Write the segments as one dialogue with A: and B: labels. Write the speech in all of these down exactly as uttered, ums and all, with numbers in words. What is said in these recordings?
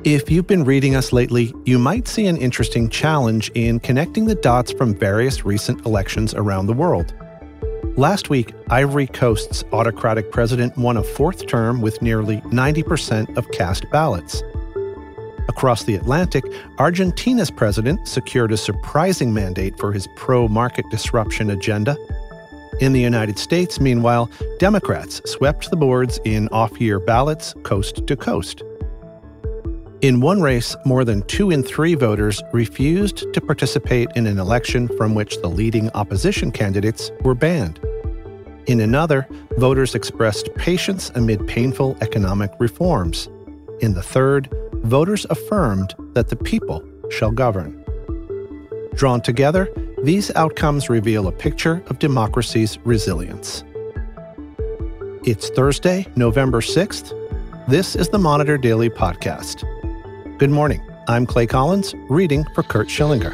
A: If you've been reading us lately, you might see an interesting challenge in connecting the dots from various recent elections around the world. Last week, Ivory Coast's autocratic president won a fourth term with nearly ninety percent of cast ballots. Across the Atlantic, Argentina's president secured a surprising mandate for his pro-market disruption agenda. In the United States, meanwhile, Democrats swept the boards in off-year ballots coast to coast. In one race, more than two in three voters refused to participate in an election from which the leading opposition candidates were banned. In another, voters expressed patience amid painful economic reforms. In the third, voters affirmed that the people shall govern. Drawn together, these outcomes reveal a picture of democracy's resilience. It's Thursday, November sixth. This is the Monitor Daily Podcast. Good morning. I'm Clay Collins, reading for Kurt Schillinger.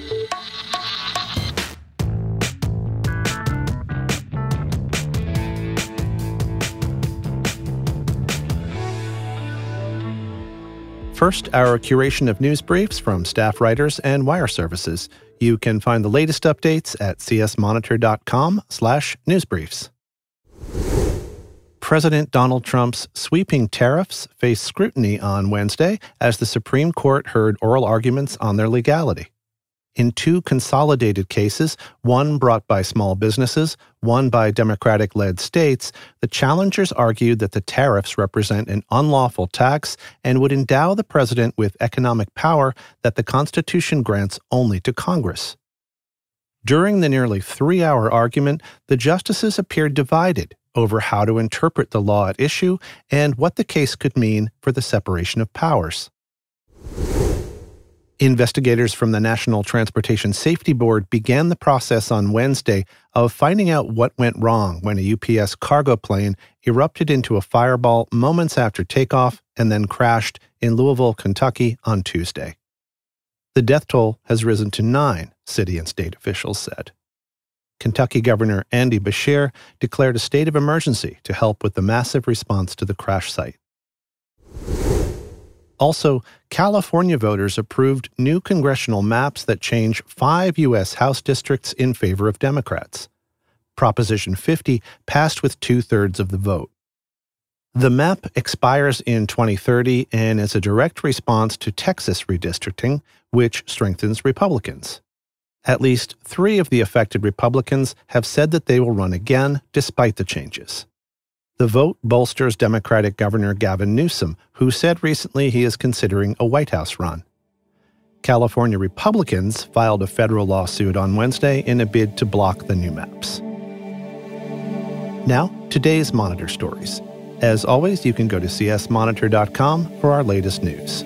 A: First, our curation of news briefs from staff writers and wire services. You can find the latest updates at csmonitor.com slash newsbriefs. President Donald Trump's sweeping tariffs faced scrutiny on Wednesday as the Supreme Court heard oral arguments on their legality. In two consolidated cases, one brought by small businesses, one by Democratic-led states, the challengers argued that the tariffs represent an unlawful tax and would endow the president with economic power that the Constitution grants only to Congress. During the nearly three-hour argument, the justices appeared divided over how to interpret the law at issue and what the case could mean for the separation of powers. Investigators from the National Transportation Safety Board began the process on Wednesday of finding out what went wrong when a U P S cargo plane erupted into a fireball moments after takeoff and then crashed in Louisville, Kentucky on Tuesday. The death toll has risen to nine, city and state officials said. Kentucky Governor Andy Beshear declared a state of emergency to help with the massive response to the crash site. Also, California voters approved new congressional maps that change five U S House districts in favor of Democrats. Proposition fifty passed with two-thirds of the vote. The map expires in twenty thirty and is a direct response to Texas redistricting, which strengthens Republicans. At least three of the affected Republicans have said that they will run again despite the changes. The vote bolsters Democratic Governor Gavin Newsom, who said recently he is considering a White House run. California Republicans filed a federal lawsuit on Wednesday in a bid to block the new maps. Now, today's Monitor stories. As always, you can go to c s monitor dot com for our latest news.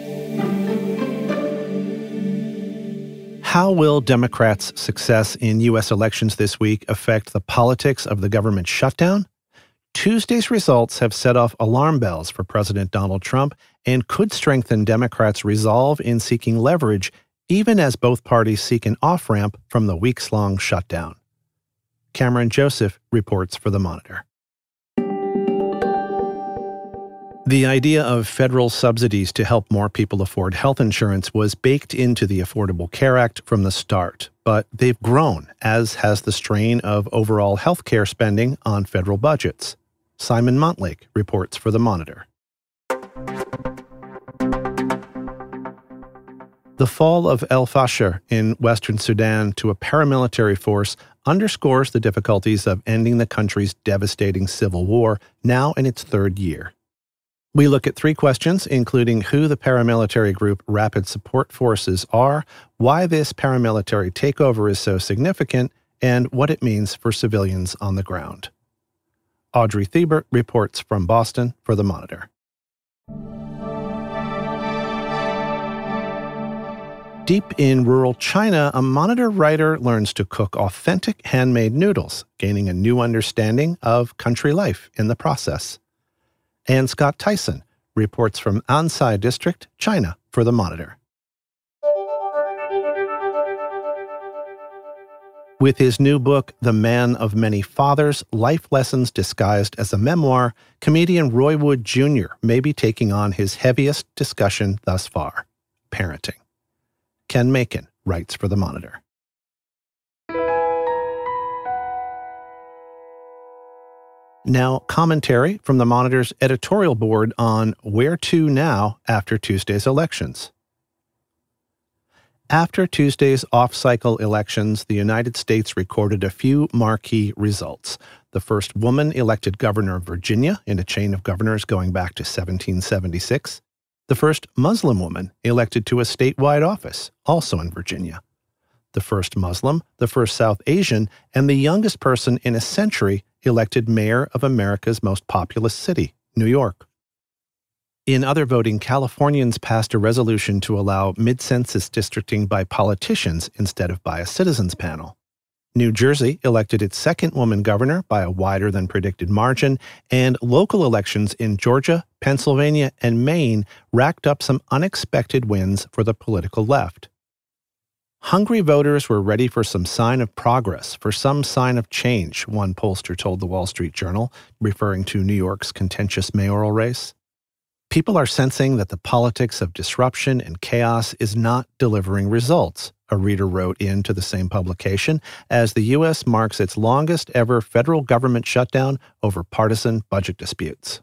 A: How will Democrats' success in U S elections this week affect the politics of the government shutdown? Tuesday's results have set off alarm bells for President Donald Trump and could strengthen Democrats' resolve in seeking leverage, even as both parties seek an off-ramp from the weeks-long shutdown. Cameron Joseph reports for The Monitor. The idea of federal subsidies to help more people afford health insurance was baked into the Affordable Care Act from the start, but they've grown, as has the strain of overall health care spending on federal budgets. Simon Montlake reports for The Monitor. The fall of El Fasher in western Sudan to a paramilitary force underscores the difficulties of ending the country's devastating civil war, now in its third year. We look at three questions, including who the paramilitary group Rapid Support Forces are, why this paramilitary takeover is so significant, and what it means for civilians on the ground. Audrey Thiebert reports from Boston for The Monitor. Deep in rural China, a Monitor writer learns to cook authentic handmade noodles, gaining a new understanding of country life in the process. And Scott Tyson reports from Ansai District, China, for The Monitor. With his new book, The Man of Many Fathers, Life Lessons Disguised as a Memoir, comedian Roy Wood Junior may be taking on his heaviest discussion thus far, parenting. Ken Macon writes for The Monitor. Now, commentary from The Monitor's editorial board on where to now after Tuesday's elections. After Tuesday's off-cycle elections, the United States recorded a few marquee results. The first woman elected governor of Virginia in a chain of governors going back to seventeen seventy-six. The first Muslim woman elected to a statewide office, also in Virginia. The first Muslim, the first South Asian, and the youngest person in a century elected mayor of America's most populous city, New York. In other voting, Californians passed a resolution to allow mid-census districting by politicians instead of by a citizens panel. New Jersey elected its second woman governor by a wider than predicted margin, and local elections in Georgia, Pennsylvania, and Maine racked up some unexpected wins for the political left. Hungry voters were ready for some sign of progress, for some sign of change, one pollster told the Wall Street Journal, referring to New York's contentious mayoral race. People are sensing that the politics of disruption and chaos is not delivering results, a reader wrote into the same publication, as the U S marks its longest ever federal government shutdown over partisan budget disputes.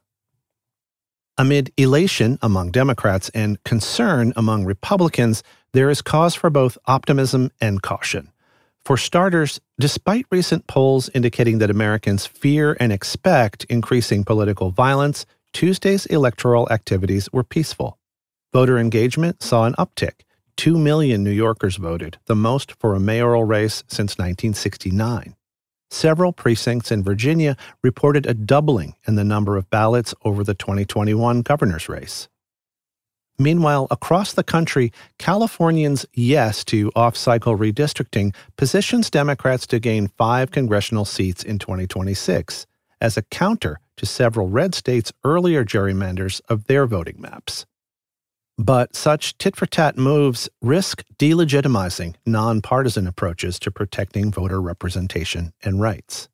A: Amid elation among Democrats and concern among Republicans, there is cause for both optimism and caution. For starters, despite recent polls indicating that Americans fear and expect increasing political violence, Tuesday's electoral activities were peaceful. Voter engagement saw an uptick. Two million New Yorkers voted, the most for a mayoral race since nineteen sixty-nine. Several precincts in Virginia reported a doubling in the number of ballots over the twenty twenty-one governor's race. Meanwhile, across the country, Californians' yes to off-cycle redistricting positions Democrats to gain five congressional seats in twenty twenty-six, as a counter to several red states' earlier gerrymanders of their voting maps. But such tit-for-tat moves risk delegitimizing nonpartisan approaches to protecting voter representation and rights.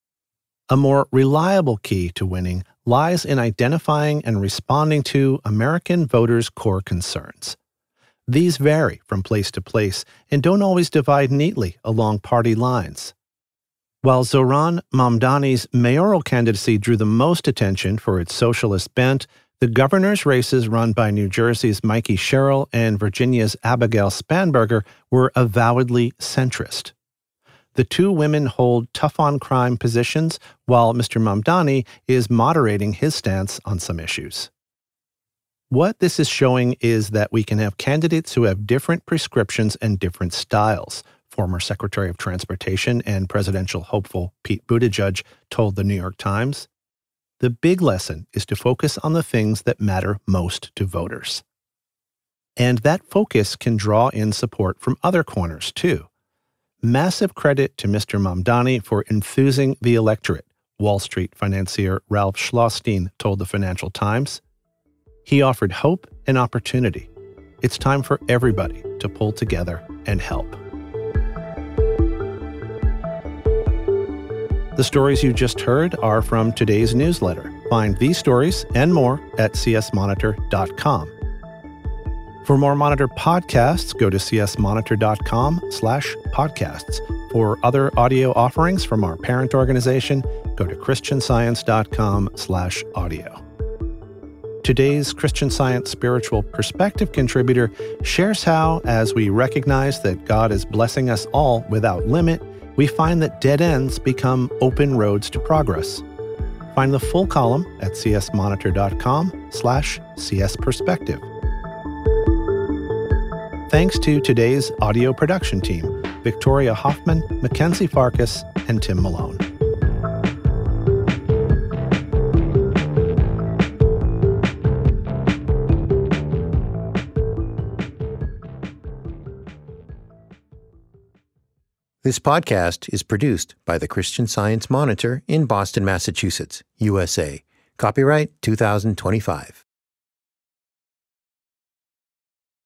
A: A more reliable key to winning lies in identifying and responding to American voters' core concerns. These vary from place to place and don't always divide neatly along party lines. While Zohran Mamdani's mayoral candidacy drew the most attention for its socialist bent, the governor's races run by New Jersey's Mikey Sherrill and Virginia's Abigail Spanberger were avowedly centrist. The two women hold tough-on-crime positions, while Mister Mamdani is moderating his stance on some issues. What this is showing is that we can have candidates who have different prescriptions and different styles, former Secretary of Transportation and presidential hopeful Pete Buttigieg told the New York Times. The big lesson is to focus on the things that matter most to voters. And that focus can draw in support from other corners, too. Massive credit to Mister Mamdani for enthusing the electorate, Wall Street financier Ralph Schlosstein told the Financial Times. He offered hope and opportunity. It's time for everybody to pull together and help. The stories you just heard are from today's newsletter. Find these stories and more at c s monitor dot com. For more Monitor podcasts, go to c s monitor dot com slash podcasts. For other audio offerings from our parent organization, go to christian science dot com slash audio. Today's Christian Science Spiritual Perspective contributor shares how, as we recognize that God is blessing us all without limit, we find that dead ends become open roads to progress. Find the full column at c s monitor dot com slash c s perspective. Thanks to today's audio production team, Victoria Hoffman, Mackenzie Farkas, and Tim Malone.
B: This podcast is produced by the Christian Science Monitor in Boston, Massachusetts, U S A. Copyright two thousand twenty-five.